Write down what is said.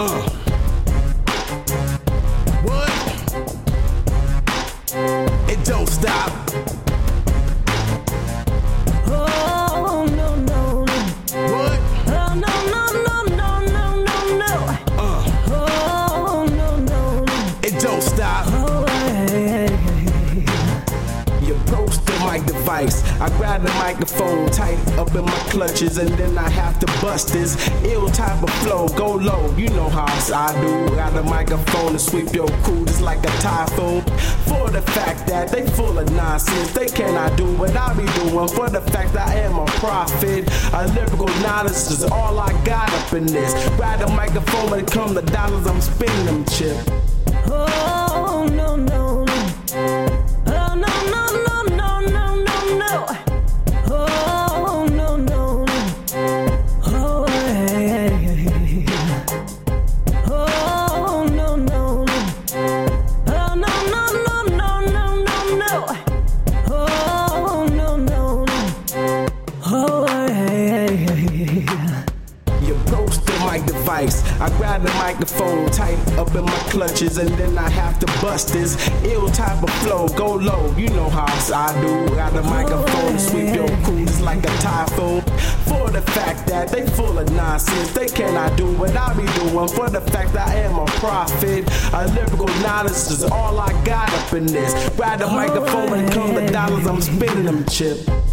What? It don't stop. Oh, no, no, no. What? Oh, no, no, no, no, no, no, no. Oh, no, no, no. It don't stop. Oh, hey. You approach the mic device. I grab the microphone tight up in my clutches, and then I have to bust this ill type of flow. Go low, you know how I do. Got a microphone to sweep your crew just like a typhoon. For the fact that they full of nonsense, they cannot do what I be doing. For the fact that I am a prophet, a lyrical knowledge is all I got up in this. Grab the microphone when it come to dollars, I'm spinning them chip. Oh, no, no, no. Oh, no, no, no, no, no, no, no. Oh, no, no, no. Oh, hey. Oh, no, no, no. Oh, no, no, no, no, no, no, no. Oh, no, no, no. Oh, hey. You approach the mic device. I grab the microphone tight up in my clutches, and then I have to bust this ill type of flow. Go low, you know how I do. Got a microphone to sweep your crew just like a typhoon. For the fact that they full of nonsense, they cannot do what I be doing. For the fact that I am a prophet, a lyrical knowledge is all I got up in this. Grab the microphone when it comes to dollars, I'm spinning them chip.